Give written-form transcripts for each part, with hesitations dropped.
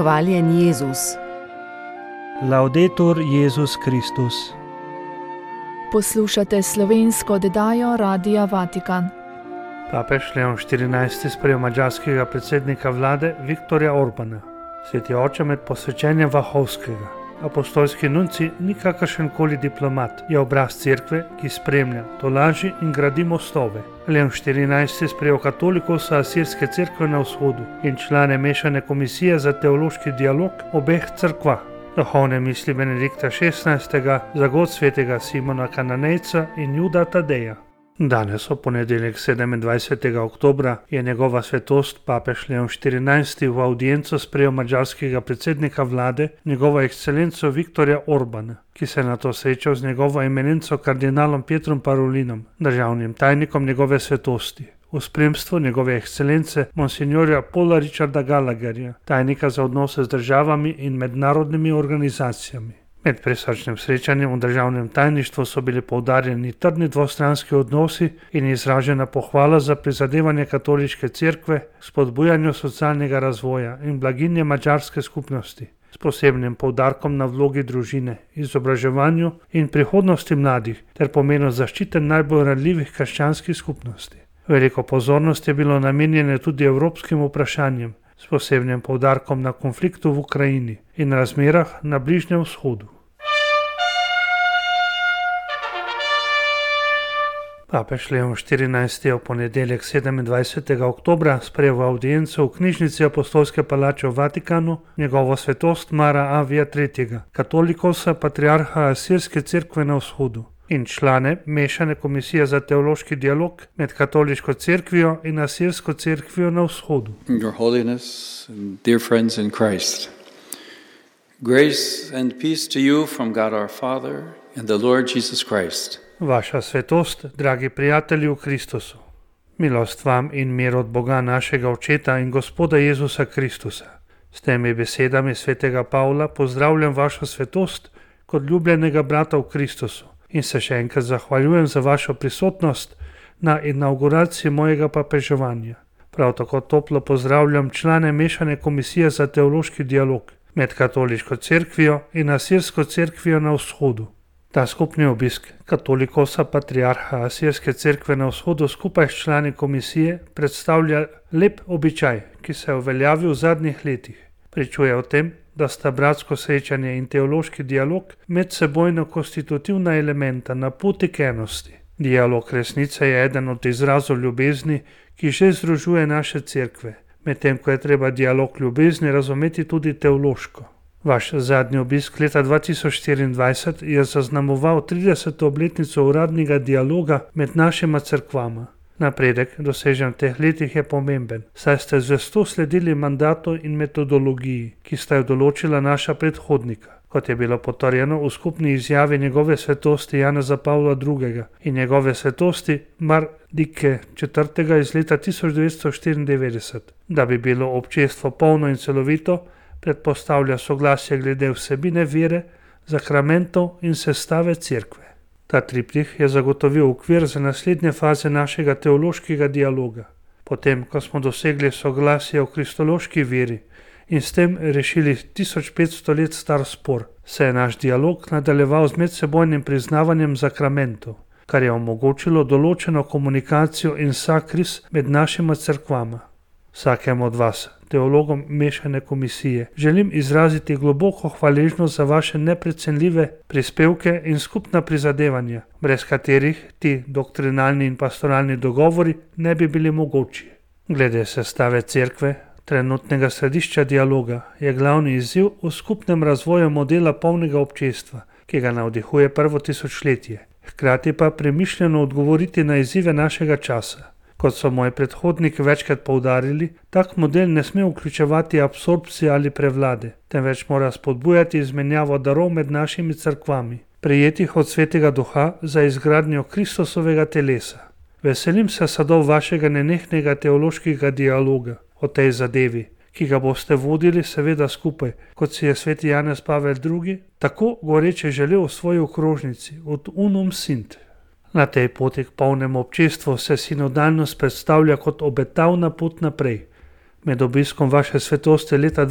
Hvaljen Jezus. Laudetur Jezus Kristus. Poslušate slovensko oddajo Radia Vatikan. Papež Leon XIV sprejel madžarskega predsednika vlade Viktorja Orbana. Sveti oče med posvečenjem Vahovskega. Apostolski nunci ni kakršenkoli diplomat, je obraz cerkve, ki spremlja, tolaži in gradi mostove. Leon XIV sprejel katolikosa Asirske cerkve na vzhodu in člane mešane komisije za teološki dialog obeh cerkva. Duhovne misli Benedikta XVI, zagod svetega Simona Kananejca in Juda Tadeja. Danes, v ponedeljek 27. oktobra, je njegova svetost papež Leon XIV v audienco sprejel madžarskega predsednika vlade, njegovo ekscelenco Viktorja Orbana, ki se je nato srečal z njegovo eminenco kardinalom Pietrom Parolinom, državnim tajnikom njegove svetosti, v spremstvu njegove ekscelence monsignorja Paula Richarda Gallagherja, tajnika za odnose z državami in mednarodnimi organizacijami. Med prisrčnim srečanjem v državnem tajništvu so bili poudarjeni trdni dvostranski odnosi in izražena pohvala za prizadevanje katoliške cerkve, spodbujanju socialnega razvoja in blaginje madžarske skupnosti, s posebnim poudarkom na vlogi družine, izobraževanju in prihodnosti mladih ter pomenu zaščite najbolj ranljivih krščanskih skupnosti. Veliko pozornosti je bilo namenjene tudi evropskim vprašanjem, s posebnim poudarkom na konfliktu v Ukrajini in razmerah na Bližnjem vzhodu. Papež Leon XIV je v ponedeljek 27. oktobra sprejel v audienco v knjižnici Apostolske palače v Vatikanu njegovo svetost Mara Avija III., katolikosa patriarha Asirske cerkve na vzhodu in člane mešane komisije za teološki dialog med katoliško cerkvijo in Asirsko cerkvijo na vzhodu. Your Holiness, dear friends in Christ, grace and peace to you from God our Father and the Lord Jesus Christ. Vaša svetost, dragi prijatelji v Kristusu, milost vam in mir od Boga našega Očeta in Gospoda Jezusa Kristusa. S temi besedami svetega Pavla pozdravljam vašo svetost kot ljubljenega brata v Kristusu in se še enkrat zahvaljujem za vašo prisotnost na inauguraciji mojega papeževanja. Prav tako toplo pozdravljam člane mešane komisije za teološki dialog med katoliško cerkvijo in Asirsko cerkvijo na vzhodu. Ta skupni obisk katolikosa patriarha Asirske cerkve na vzhodu skupaj s člani komisije predstavlja lep običaj, ki se je uveljavil v zadnjih letih. Pričuje o tem, da sta bratsko srečanje in teološki dialog medsebojno konstitutivna elementa na poti k enosti. Dialog resnice je eden od izrazov ljubezni, ki že združuje naše cerkve, medtem ko je treba dialog ljubezni razumeti tudi teološko. Vaš zadnji obisk leta 2024 je zaznamoval 30. obletnico uradnega dialoga med našima cerkvama. Napredek, dosežen v teh letih, je pomemben, saj ste zvesto sledili mandatu in metodologiji, ki sta jo določila naša predhodnika, kot je bilo potrjeno v skupni izjavi njegove svetosti Janeza Pavla II. In njegove svetosti Mardike IV. Iz leta 1994. Da bi bilo občestvo polno in celovito, predpostavlja soglasje glede vsebine vere, zakramentov in sestave cerkve. Ta triptih je zagotovil okvir za naslednje faze našega teološkega dialoga. Potem, ko smo dosegli soglasje o kristološki veri in s tem rešili 1500 let star spor, se je naš dialog nadaljeval z medsebojnim priznavanjem zakramentov, kar je omogočilo določeno komunikacijo in sakris med našima cerkvama. Vsakemu od vas, teologom mešane komisije, želim izraziti globoko hvaležnost za vaše neprecenljive prispevke in skupna prizadevanja, brez katerih ti doktrinalni in pastoralni dogovori ne bi bili mogoči. Glede sestave cerkve, trenutnega središča dialoga, je glavni izziv v skupnem razvoju modela polnega občestva, ki ga navdihuje prvo tisočletje, hkrati pa premišljeno odgovoriti na izzive našega časa. Kot so moji predhodniki večkrat poudarili, tak model ne sme vključevati absorpcije ali prevlade, temveč mora spodbujati izmenjavo darov med našimi cerkvami, prejetih od Svetega Duha za izgradnjo Kristusovega telesa. Veselim se sadov vašega nenehnega teološkega dialoga o tej zadevi, ki ga boste vodili seveda skupaj, kot si je sveti Janez Pavel II. Tako goreče želel v svoji okrožnici od Unum Sint. Na tej poti k polnemu občestvu se sinodalnost predstavlja kot obetavna pot naprej. Med obiskom vaše svetosti leta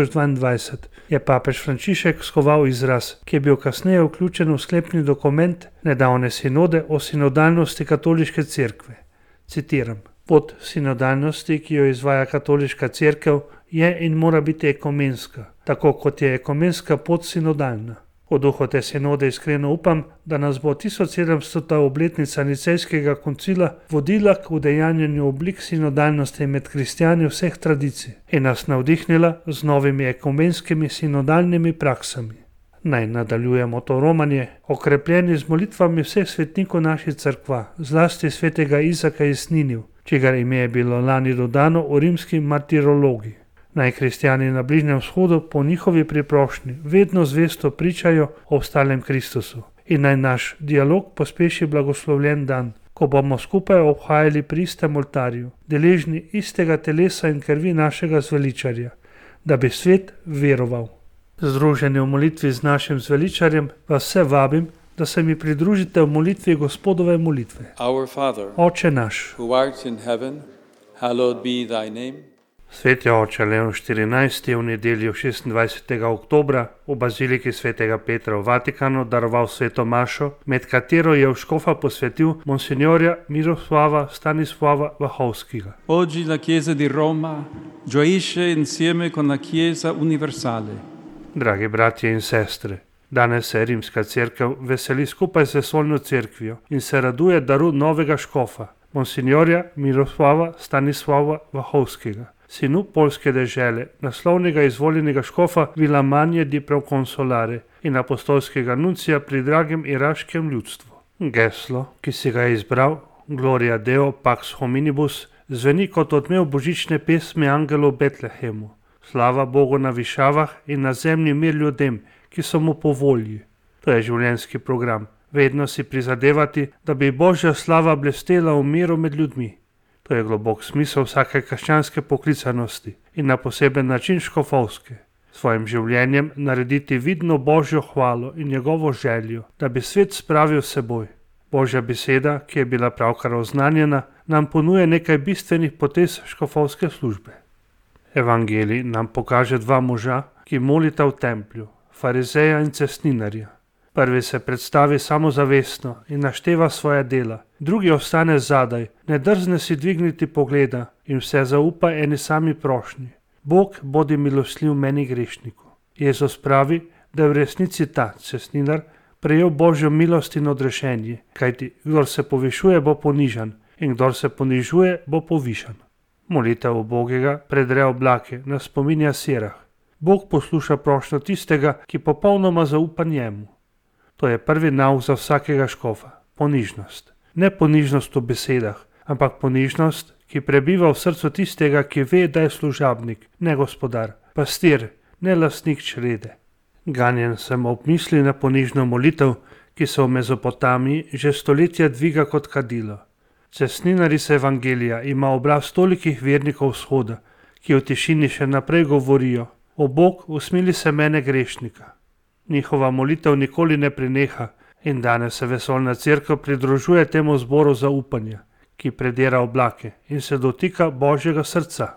2022 je papež Frančišek skoval izraz, ki je bil kasneje vključen v sklepni dokument nedavne sinode o sinodalnosti katoliške cerkve. Citiram: Pot sinodalnosti, ki jo izvaja katoliška cerkev, je in mora biti ekumenska, tako kot je ekumenska pot sinodalna. V duhu te sinode iskreno upam, da nas bo 1700. obletnica Nicejskega koncila vodila k udejanjanju oblik sinodalnosti med kristjani vseh tradicij in nas navdihnila z novimi ekumenskimi sinodalnimi praksami. Naj nadaljujemo to romanje, okrepljeni z molitvami vseh svetnikov naših cerkva, zlasti svetega Izaka iz Niniv, čigar ime je bilo lani dodano v rimski martirologi. Naj kristjani na Bližnjem vzhodu po njihovi priprošnji vedno zvesto pričajo o ostalem Kristusu in naj naš dialog pospeši blagoslovljen dan, ko bomo skupaj obhajali pri istem oltarju, deležni istega telesa in krvi našega zveličarja, da bi svet veroval. Združeni v molitvi z našim zveličarjem vas vse vabim, da se mi pridružite v molitvi Gospodove molitve. Our Father, Oče naš, who art in heaven, hallowed be thy name. Sveti oče Leon 14. je v nedeljo 26. oktobra v baziliki svetega Petra v Vatikanu daroval sveto mašo, med katero je v škofa posvetil monsignorja Miroslava Stanislava Wachowskiego. Oggi la Chiesa di Roma gioisce insieme con la Chiesa universale. Dragi bratje in sestre, danes se rimska cerkev veseli skupaj s vesoljno cerkvijo in se raduje daru novega škofa, monsignorja Miroslava Stanislava Wachowskiego, sinu poljske dežele, naslovnega izvoljenega škofa Vilamanje di Proconsolare in apostolskega nuncija pri dragem iraškem ljudstvu. Geslo, ki si ga je izbral, Gloria Deo Pax Hominibus, zveni kot odmev božične pesmi angelov v Betlehemu. Slava Bogu na višavah in na zemlji mir ljudem, ki so mu po volji. To je življenjski program. Vedno si prizadevati, da bi Božja slava blestela v miru med ljudmi. To je globok smisel vsake krščanske poklicanosti in na poseben način škofovske. Svojim življenjem narediti vidno Božjo hvalo in njegovo željo, da bi svet spravil s seboj. Božja beseda, ki je bila pravkar oznanjena, nam ponuje nekaj bistvenih potez škofovske službe. Evangelij nam pokaže dva moža, ki molita v templju, farizeja in cestninarja. Prvi se predstavi samozavestno in našteva svoja dela, drugi ostane zadaj, ne drzne si dvigniti pogleda in vse zaupa eni sami prošnji. Bog, bodi milostljiv meni grešniku. Jezus pravi, da je v resnici ta cestninar prejel Božjo milost in odrešenje, kajti kdor se povišuje, bo ponižan in kdor se ponižuje, bo povišan. Molitev ubogega predre oblake, nas spominja sirah. Bog posluša prošnjo tistega, ki popolnoma zaupa njemu. To je prvi nauk za vsakega škofa, ponižnost. Ne ponižnost v besedah, ampak ponižnost, ki prebiva v srcu tistega, ki ve, da je služabnik, ne gospodar, pastir, ne lastnik črede. Ganjen sem ob misli na ponižno molitev, ki se v Mezopotamiji že stoletja dviga kot kadilo. Cestninarica Evangelija ima obraz tolikih vernikov vzhoda, ki v tišini še naprej govorijo: O Bog, usmili se mene grešnika. Njihova molitev nikoli ne preneha in danes se vesoljna cerkev pridružuje temu zboru zaupanja, ki predira oblake in se dotika Božjega srca.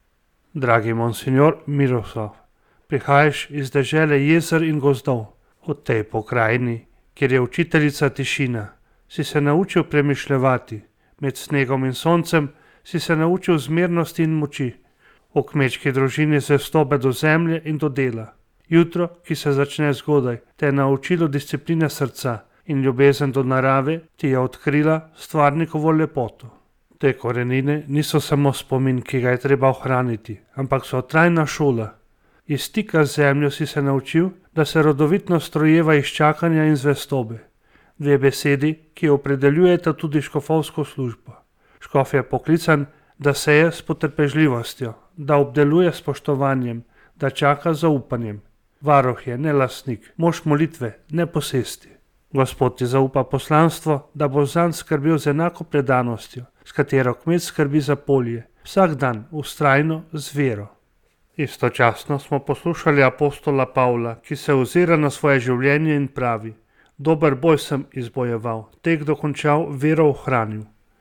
Dragi monsinjor Miroslav, prihajaš iz dežele jezer in gozdov. V tej pokrajini, kjer je učiteljica tišina, si se naučil premišljevati, med snegom in soncem si se naučil zmernosti in moči, v kmečki družini zvestobe do zemlje in do dela. Jutro, ki se začne zgodaj, te je naučilo discipline srca in ljubezen do narave ti je odkrila stvarnikovo lepoto. Te korenine niso samo spomin, ki ga je treba ohraniti, ampak so trajna šola. Iz stika z zemljo si se naučil, da se rodovitno strojeva iz čakanja in zvestobe. Dve besedi, ki opredeljujeta tudi škofovsko službo. Škof je poklican, da seje s potrpežljivostjo, da obdeluje s spoštovanjem, da čaka z zaupanjem. Varuh je, ne lastnik, mož molitve, ne posesti. Gospod ti zaupa poslanstvo, da bo zanj skrbel z enako predanostjo, s katero kmet skrbi za polje, vsak dan, vztrajno, z vero. Istočasno smo poslušali apostola Pavla, ki se ozira na svoje življenje in pravi: Dober boj sem izbojeval, tek dokončal, vero ohranil.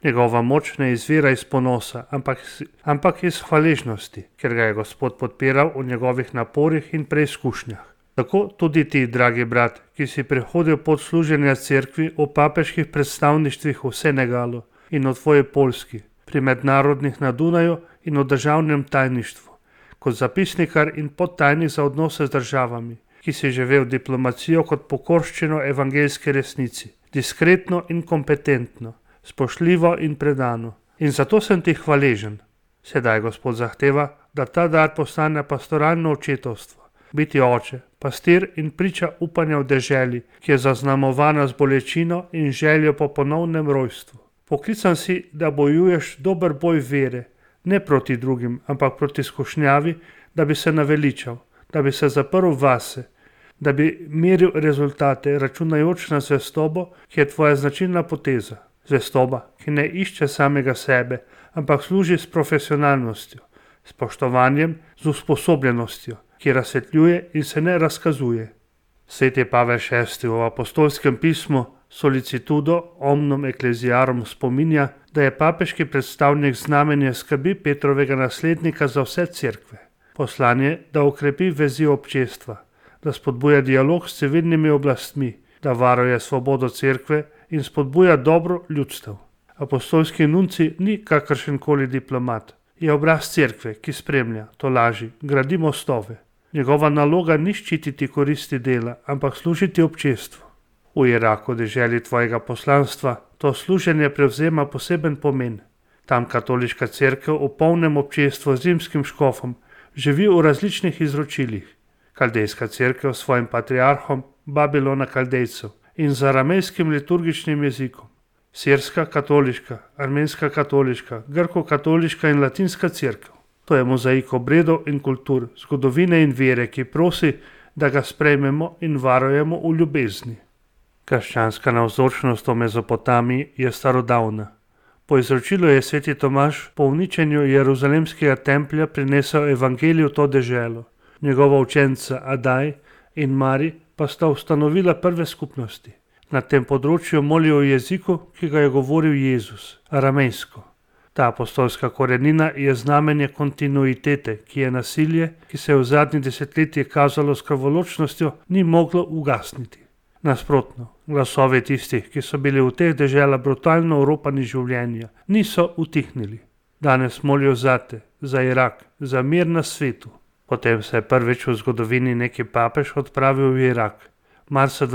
Njegova moč ne izvira iz ponosa, ampak iz hvaležnosti, ker ga je Gospod podpiral v njegovih naporih in preizkušnjah. Tako tudi ti, dragi brat, ki si prehodil pot služenja cerkvi v papeških predstavništvih v Senegalu in v tvoji Poljski, pri mednarodnih na Dunaju in v državnem tajništvu, kot zapisnikar in podtajnik za odnose z državami, ki si živel diplomacijo kot pokorščino evangeljske resnici, diskretno in kompetentno, spoštljivo in predano. In zato sem ti hvaležen. Sedaj Gospod zahteva, da ta dar postane pastoralno očetovstvo, biti oče, pastir in priča upanja v deželi, ki je zaznamovana z bolečino in željo po ponovnem rojstvu. Poklican si, da bojuješ dober boj vere, ne proti drugim, ampak proti skušnjavi, da bi se naveličal, da bi se zaprl vase, da bi meril rezultate, računajoč na zvestobo, ki je tvoja značilna poteza. Zvestoba, ki ne išče samega sebe, ampak služi s profesionalnostjo, spoštovanjem, z usposobljenostjo, ki razsvetljuje in se ne razkazuje. Sveti Pavel VI v apostolskem pismu Solicitudo omnum ecclesiarum spominja, da je papeški predstavnik znamenje skrbi Petrovega naslednika za vse cerkve. Poslanje, da okrepi vezi občestva, da spodbuja dialog s civilnimi oblastmi, da varuje svobodo cerkve in spodbuja dobro ljudstev. Apostolski nunci ni kakršenkoli diplomat, je obraz cerkve, ki spremlja, tolaži, gradi mostove. Njegova naloga ni ščititi koristi dela, ampak služiti občestvu. V Iraku, deželi tvojega poslanstva, to služenje prevzema poseben pomen. Tam katoliška cerkev v polnem občestvu z rimskim škofom živi v različnih izročilih. Kaldejska cerkev s svojim patriarhom Babilona Kaldejcev in z aramejskim liturgičnim jezikom. Sirska katoliška, armenska katoliška, grko-katoliška in latinska cerkev. To je mozaik obredov in kultur, zgodovine in vere, ki prosi, da ga sprejmemo in varujemo v ljubezni. Krščanska navzočnost v Mezopotamiji je starodavna. Po izročilu je sveti Tomaž po uničenju Jeruzalemskega templja prinesel evangelij v to deželo. Njegova učenca Adaj in Mari pa sta ustanovila prve skupnosti. Na tem področju molijo v jeziku, ki ga je govoril Jezus, aramejsko. Ta apostolska korenina je znamenje kontinuitete, ki je nasilje, ki se je v zadnjih desetletjih kazalo s krvoločnostjo, ni moglo ugasniti. Nasprotno, glasovi tistih, ki so bili v teh deželah brutalno oropani življenja, niso utihnili. Danes molijo zate, za Irak, za mir na svetu. Potem se je prvič v zgodovini neki papež odpravil v Irak. Marca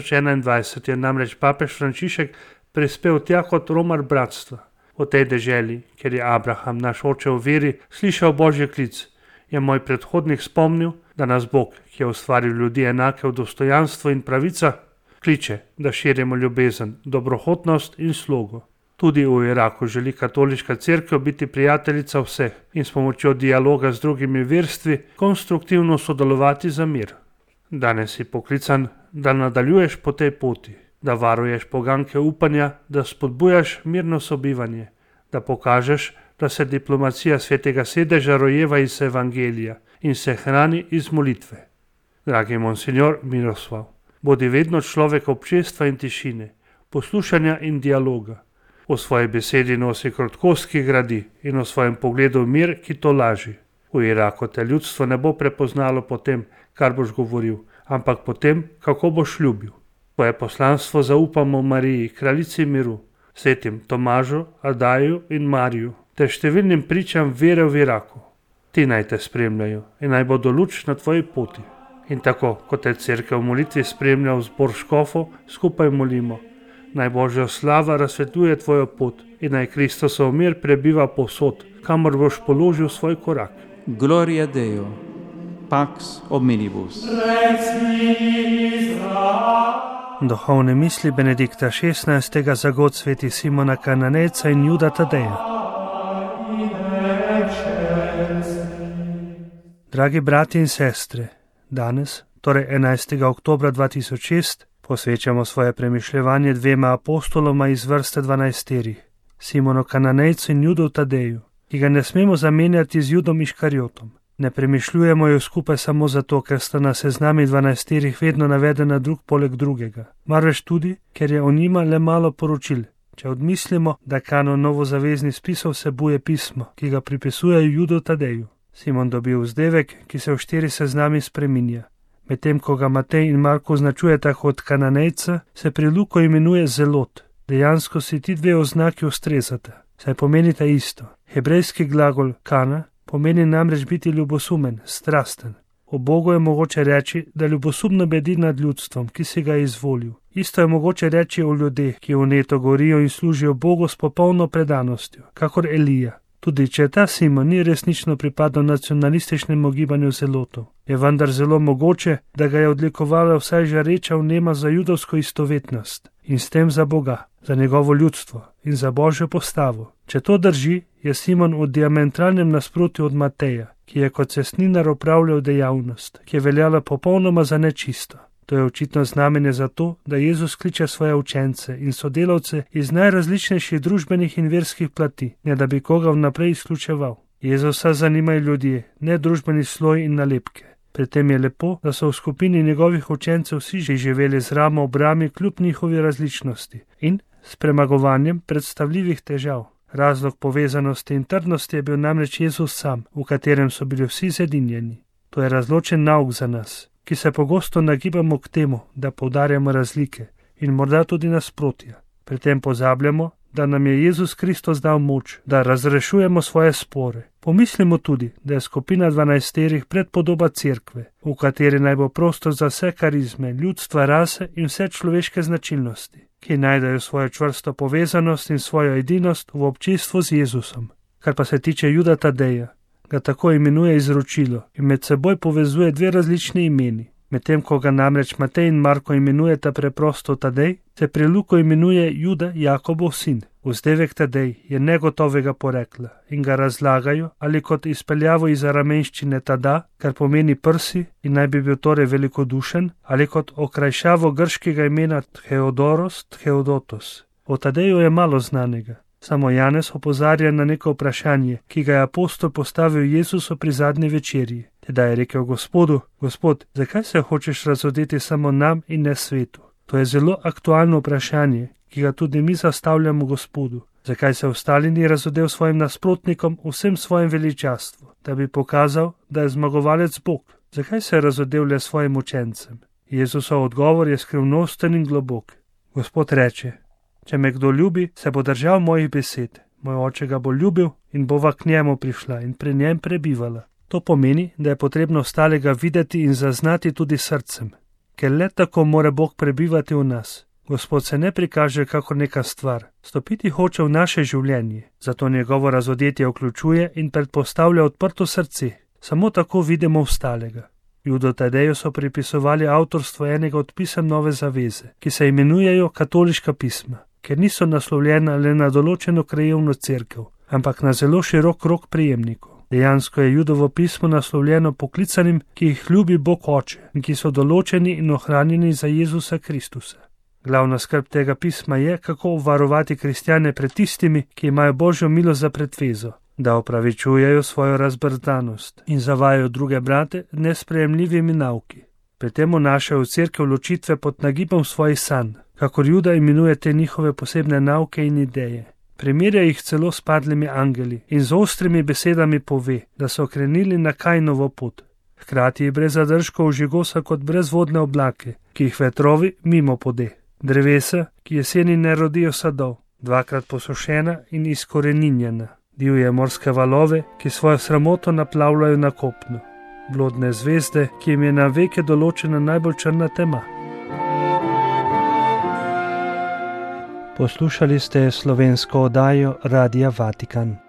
2021 je namreč papež Frančišek prispel tja kot romar bratstva. V tej deželi, kjer je Abraham, naš oče v veri, slišal Božji klic, je moj predhodnik spomnil, da nas Bog, ki je ustvaril ljudi enake v dostojanstvu in pravicah, kliče, da širimo ljubezen, dobrohotnost in slogo. Tudi v Iraku želi katoliška cerkev biti prijateljica vseh in s pomočjo dialoga z drugimi verstvi konstruktivno sodelovati za mir. Danes si poklican, da nadaljuješ po tej poti, da varuješ poganke upanja, da spodbujaš mirno sobivanje, da pokažeš, da se diplomacija svetega sedeža rojeva iz evangelija in se hrani iz molitve. Dragi monsignor Miroslav, bodi vedno človek občestva in tišine, poslušanja in dialoga. V svoji besedi nosi krotkost, ki gradi, in v svojem pogledu mir, ki to laži. V Iraku te ljudstvo ne bo prepoznalo po tem, kar boš govoril, ampak po tem, kako boš ljubil. Tvoje poslanstvo zaupamo Mariji, kraljici miru, svetim Tomažu, Adaju in Mariju, ter številnim pričam vere v Iraku. Ti naj te spremljajo in naj bodo luč na tvoji poti. In tako, kot te cerkev v molitvi spremlja v zbor škofov, skupaj molimo. Naj Božja slava razsvetljuje tvojo pot in naj Kristusov mir prebiva povsod, kamor boš položil svoj korak. Gloria Deo, pax omnibus. Duhovne misli Benedikta XVI. Za god sveti Simona Kananejca in Juda Tadeja. Dragi brati in sestre, danes, torej 11. oktobra 2006, posvečamo svoje premišljevanje dvema apostoloma iz vrste 12, Simonu Kananejcu in Judu Tadeju, ki ga ne smemo zamenjati z Judom Iškarjotom. Ne premišljujemo jo skupaj samo zato, ker sta na seznami 12 vedno navedena drug poleg drugega, marveč tudi, ker je o njima le malo poročil, če odmislimo, da kanon novozaveznih spisov vsebuje pismo, ki ga pripisujejo Judu Tadeju. Simon dobi vzdevek, ki se v 4 seznami spreminja. Medtem ko ga Matej in Marko označujeta kot Kananejca, se pri Luku imenuje Zelot. Dejansko si ti dve oznaki ustrezata, saj pomenita isto. Hebrejski glagol kana pomeni namreč biti ljubosumen, strasten. O Bogu je mogoče reči, da ljubosumno bedi nad ljudstvom, ki si ga je izvolil. Isto je mogoče reči o ljudeh, ki vneto gorijo in služijo Bogu s popolno predanostjo, kakor Elija. Tudi če ta Simon ni resnično pripadal nacionalističnemu gibanju Zelotov, je vendar zelo mogoče, da ga je odlikovala vsaj žareča vnema za judovsko istovetnost in s tem za Boga, za njegovo ljudstvo in za Božjo postavo. Če to drži, je Simon v diametralnem nasprotju od Mateja, ki je kot cestninar opravljal dejavnost, ki je veljala popolnoma za nečisto. To je očitno znamenje za to, da Jezus kliče svoje učence in sodelavce iz najrazličnejših družbenih in verskih plati, ne da bi koga vnaprej izključeval. Jezusa zanimajo ljudje, ne družbeni sloj in nalepke. Pri tem je lepo, da so v skupini njegovih učencev vsi že živeli z ramo ob rami kljub njihovi različnosti in s premagovanjem predstavljivih težav. Razlog povezanosti in trdnosti je bil namreč Jezus sam, v katerem so bili vsi zedinjeni. To je razločen nauk za nas, ki se pogosto nagibamo k temu, da poudarjamo razlike in morda tudi nasprotja. Pri tem pozabljamo, da nam je Jezus Kristus dal moč, da razrešujemo svoje spore. Pomislimo tudi, da je skupina 12 predpodoba cerkve, v kateri naj bo prostor za vse karizme, ljudstva, rase in vse človeške značilnosti, ki najdejo svojo čvrsto povezanost in svojo edinost v občestvu z Jezusom. Kar pa se tiče Juda Tadeja, ga tako imenuje izročilo in med seboj povezuje dve različni imeni. Medtem ko ga namreč Matej in Marko imenujeta preprosto Tadej, se pri Luku imenuje Juda Jakobov sin. Vzdevek Tadej je negotovega porekla in ga razlagajo ali kot izpeljavo iz aramenščine tada, kar pomeni prsi in naj bi bil torej velikodušen, ali kot okrajšavo grškega imena Theodoros, Theodotos. O Tadeju je malo znanega. Samo Janez opozarja na neko vprašanje, ki ga je apostol postavil Jezusu pri zadnji večerji. Teda je rekel Gospodu: Gospod, zakaj se hočeš razodeti samo nam in ne svetu? To je zelo aktualno vprašanje, ki ga tudi mi zastavljamo Gospodu. Zakaj se ostali ni razodel svojim nasprotnikom v vsem svojem veličastvu, da bi pokazal, da je zmagovalec Bog? Zakaj se je razodel le svojim učencem? Jezusov odgovor je skrivnosten in globok. Gospod reče: Če me kdo ljubi, se bo držal mojih besed. Moj oče ga bo ljubil in bova k njemu prišla in pri njem prebivala. To pomeni, da je potrebno ostalega videti in zaznati tudi srcem, ker le tako more Bog prebivati v nas. Gospod se ne prikaže kakor neka stvar, stopiti hoče v naše življenje, zato njegovo razodetje vključuje in predpostavlja odprto srce. Samo tako vidimo ostalega. Judu Tadeju so pripisovali avtorstvo enega od pisem Nove zaveze, ki se imenujejo katoliška pisma, ker niso naslovljena le na določeno krajevno cerkev, ampak na zelo širok krog prejemnikov. Dejansko je Judovo pismo naslovljeno poklicanim, ki jih ljubi Bog Oče in ki so določeni in ohranjeni za Jezusa Kristusa. Glavna skrb tega pisma je, kako obvarovati kristjane pred tistimi, ki imajo Božjo milost za pretvezo, da opravičujejo svojo razbrzdanost in zavajajo druge brate nesprejemljivimi nauki. Pri tem vnašajo v cerkev ločitve pod nagibom svojih sanj, kakor Juda imenuje te njihove posebne nauke in ideje. Primerja jih celo s padlimi angeli in z ostrimi besedami pove, da so krenili na Kainovo pot. Hkrati jih brez zadržkov ožigosa kot brezvodne oblake, ki jih vetrovi mimo pode. Drevesa, ki jeseni ne rodijo sadov, dvakrat posušena in izkoreninjena. Divje morske valove, ki svojo sramoto naplavljajo na kopno. Blodne zvezde, ki jim je na veke določena najbolj črna tema. Poslušali ste slovensko oddajo Radia Vatikan.